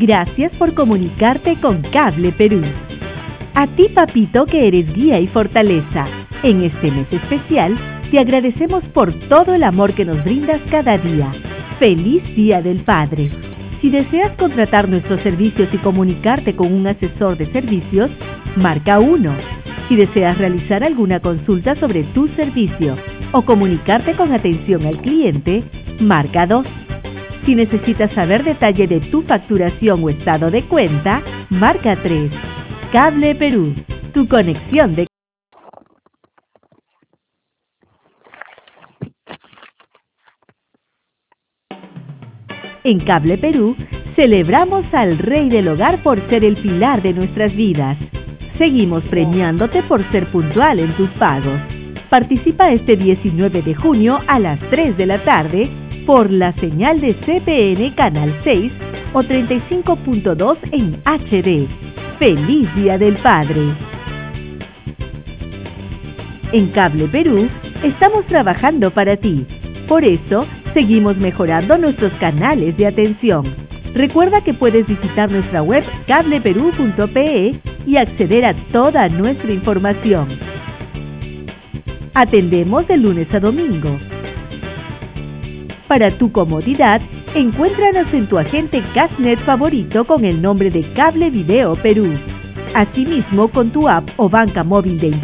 Gracias por comunicarte con Cable Perú. A ti, papito, que eres guía y fortaleza. En este mes especial, te agradecemos por todo el amor que nos brindas cada día. ¡Feliz Día del Padre! Si deseas contratar nuestros servicios y comunicarte con un asesor de servicios, marca 1. Si deseas realizar alguna consulta sobre tu servicio o comunicarte con atención al cliente, marca 2. Si necesitas saber detalle de tu facturación o estado de cuenta, marca 3. Cable Perú, tu conexión de... En Cable Perú, celebramos al Rey del Hogar por ser el pilar de nuestras vidas. Seguimos premiándote por ser puntual en tus pagos. Participa este 19 de junio a las 3 de la tarde por la señal de CPN Canal 6 o 35.2 en HD. ¡Feliz Día del Padre! En Cable Perú, estamos trabajando para ti. Por eso, seguimos mejorando nuestros canales de atención. Recuerda que puedes visitar nuestra web cableperú.pe y acceder a toda nuestra información. Atendemos de lunes a domingo. Para tu comodidad, encuéntranos en tu agente Cashnet favorito con el nombre de Cable Video Perú. Asimismo, con tu app o banca móvil de Internet.